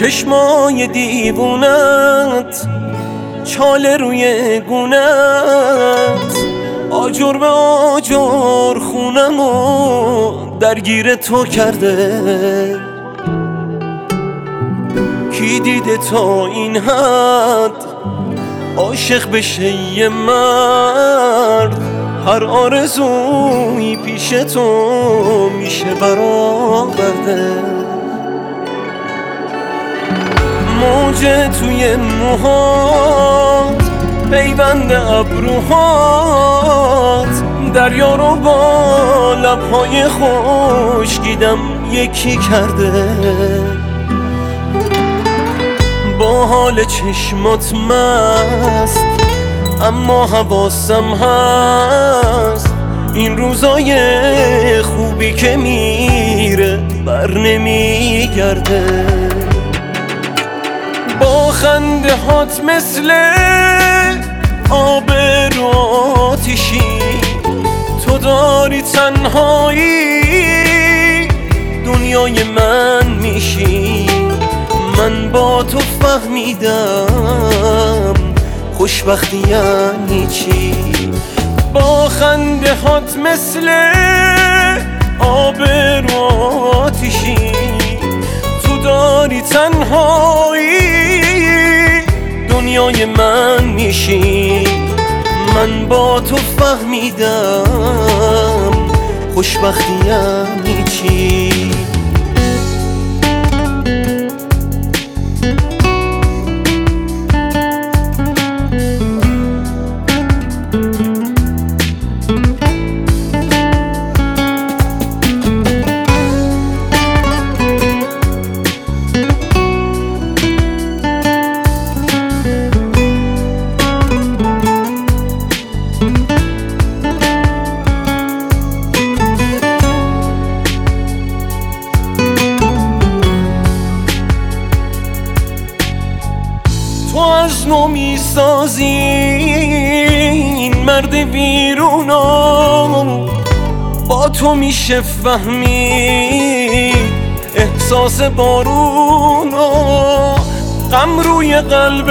چشمای دیوونت، چاله روی گونت، آجر به آجر خونمو درگیر تو کرده. کی دیده تا این حد عاشق بشه یه مرد؟ هر آرزویی پیش تو میشه برآورده. موج توی موهات، پیوند ابروهات، دریا رو با لبهای خشکیدم یکی کرده. با حال چشمات مست، اما حواسم هست این روزای خوبی که میره بر نمیگرده. با خنده هات مثل آب رو آتیشی، تو داری تنهایی دنیای من میشی. من با تو فهمیدم خوشبختی یعنی چی. با خنده هات مثل آب رو آتیشی، تو داری تنهایی دنیای من میشی. من با تو فهمیدم خوشبختی یعنی چی. تو از نو میسازی این مرد بیرونو، با تو میشه فهمید احساس بارونو. غم روی قلب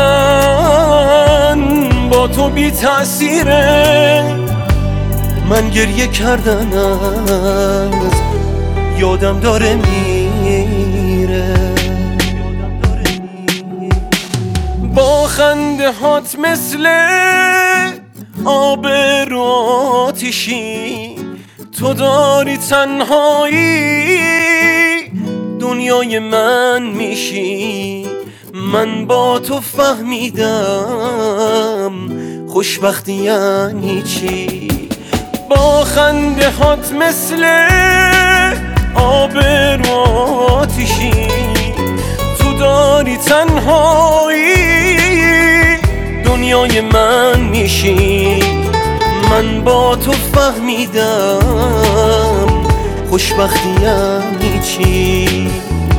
من با تو بی تأثیره. من گریه کردن از یادم داره میره. با خنده هات مثل آب رو آتیشی، تو داری تنهایی دنیای من میشی. من با تو فهمیدم خوشبختی یعنی چی. با خنده هات مثل آب رو آتیشی، تو داری تنهایی دنیای من میشی. من با تو فهمیدم خوشبختی یعنی چی.